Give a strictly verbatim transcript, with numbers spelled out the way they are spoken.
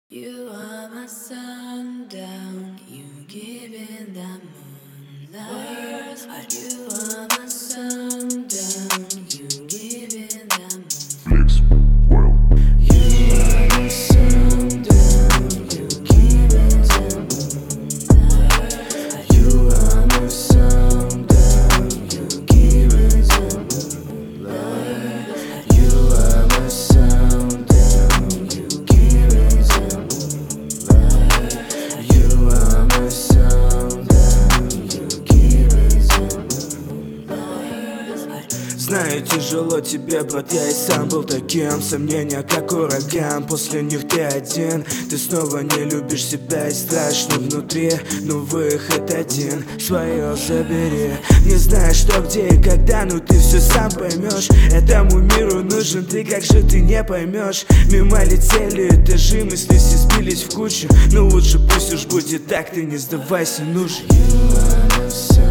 You are my sundown, you give in the moonlight. You are my sundown, you give in the moonlight. Flex World. You are my sundown, you give in the moonlight. You are my sundown, you give in the moonlight. You are my sundown, you give in the moonlight. You are my sundown, you give in the moonlight. Знаю, тяжело тебе, брат, я и сам был таким. Сомнения, как ураган, после них ты один. Ты снова не любишь себя и страшно внутри, но выход один, свое забери. Не знаю, что, где и когда, но ты все сам поймешь. Этому миру нужен ты, как же ты не поймешь. Мимо летели этажи, мысли все сбились в кучу. Но лучше пусть уж будет так, ты не сдавайся, нужен. You are my sundown.